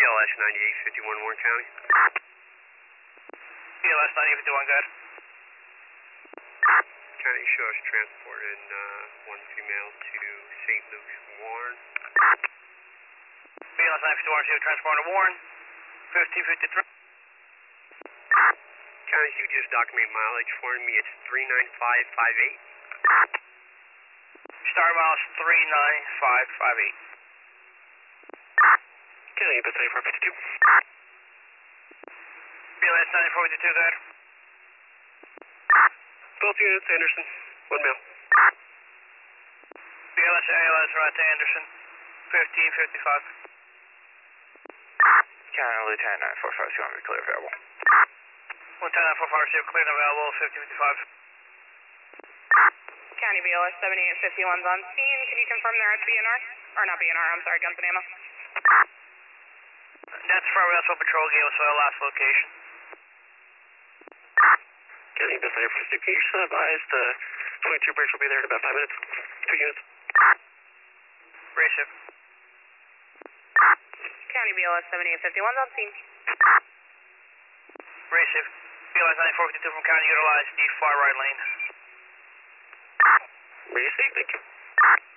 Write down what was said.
BLS 9851 Warren County. BLS 9851, go ahead. County shows transporting one female to St. Luke's, Warren. BLS 951, see transporting to Warren. 1553. County, you just document mileage for me. It's 39558. Star miles 39558. County, but 9452. BLS 9452, go ahead. Both units, Anderson. One male. BLS ALS, right to Anderson. 1555. County, Lieutenant 945, you want me to clear available? Lieutenant 945, see clear and available, 1555. County BLS 7851's on scene. Can you confirm they're at BNR? Or not BNR, I'm sorry, Guns and Ammo. That's affirmative, that's what Patrol gave us for the last location. County, but 9452, can you just advise the 22 bridge will be there in about 5 minutes? 2 units. Race County BLS 7851's on scene. Race BLS 9452 from County, utilize the far right lane. Race, thank you.